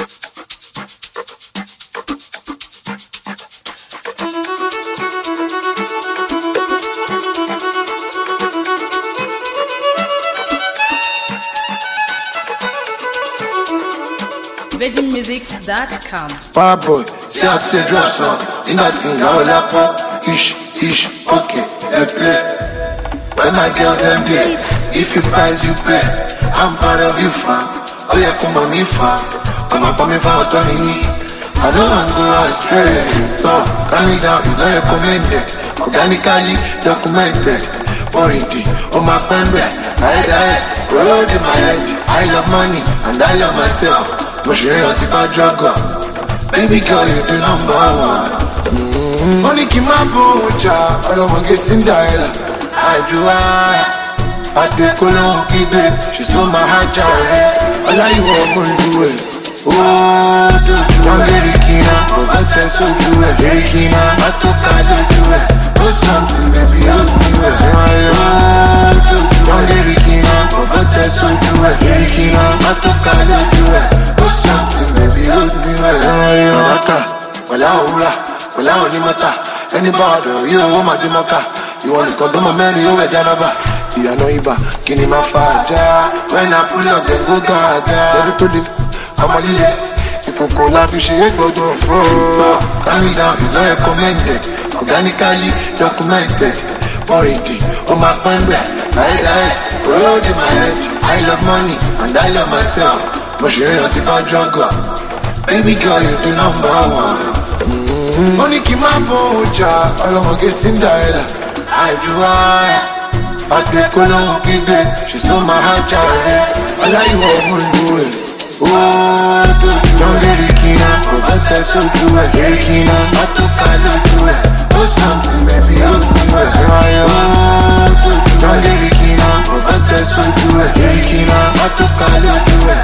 VeggieMusics.com. Fireboy, see how to drop some. In that thing, now lap up. Ish, okay, they play. When my girl them day, if you price, you pay. I'm proud of you, fam. Oh yeah, come on me, fam. Come on me, fam, turning me. I don't want to go astray. No, calm me down, it's not recommended. Organically documented. Pointy, on my pen, I road in my head. I love money, and I love myself. Mo ṣe rántí bá drug up. Baby girl, you the number one. Mo ní kí n má bó ọjà ọlọ́mọge Cinderella. Àjùwá Adékọ́lá kígbe, she stole my heart jàre. Ọláyíwọ̀ ọmọlúwẹ̀, ó dojú wọn lérí kíná. Bàbá tẹ sójú ẹ̀, lérí kíná. Má tó ká lójú ẹ̀, ó something baby ó bí ẹ̀. Ó dojú wọn lérí kíná. Bàbá tẹ sójú ẹ̀, lérí kíná. Má tó ká lójú ẹ̀. Something baby, hold me well. Manaka, wala ura, wala onimata. Anybody, you want my demaka. You want to come to my man, you over Janaba. You know Iba, kini ma faja. When I pull up, then go gaga. Every today, I'm a lily. If you call up, you should go to a floor. Calm me down, it's not recommended. Organically documented. Pointy, on my phone back. Road in my head. I love money, and I love myself. Mo ṣe rántí bá drug up. Baby girl, you the number one. Mo ní kí n má bó ọjà ọlọ́mọge Cinderella. Àjùwá Adékọ́lá kígbe, she stole my heart jàre. Ọláyíwọ̀ ọmọlúwẹ̀, ó dojú wọn lérí kíná. Bàbá tẹ sójú ẹ̀, lérí kíná. Má tó ká lójú ẹ̀, ó something baby ó bí ẹ̀. Ó dojú wọn lérí kíná. Bàbá tẹ sójú ẹ̀, lérí kíná. Má tó ká lójú ẹ̀.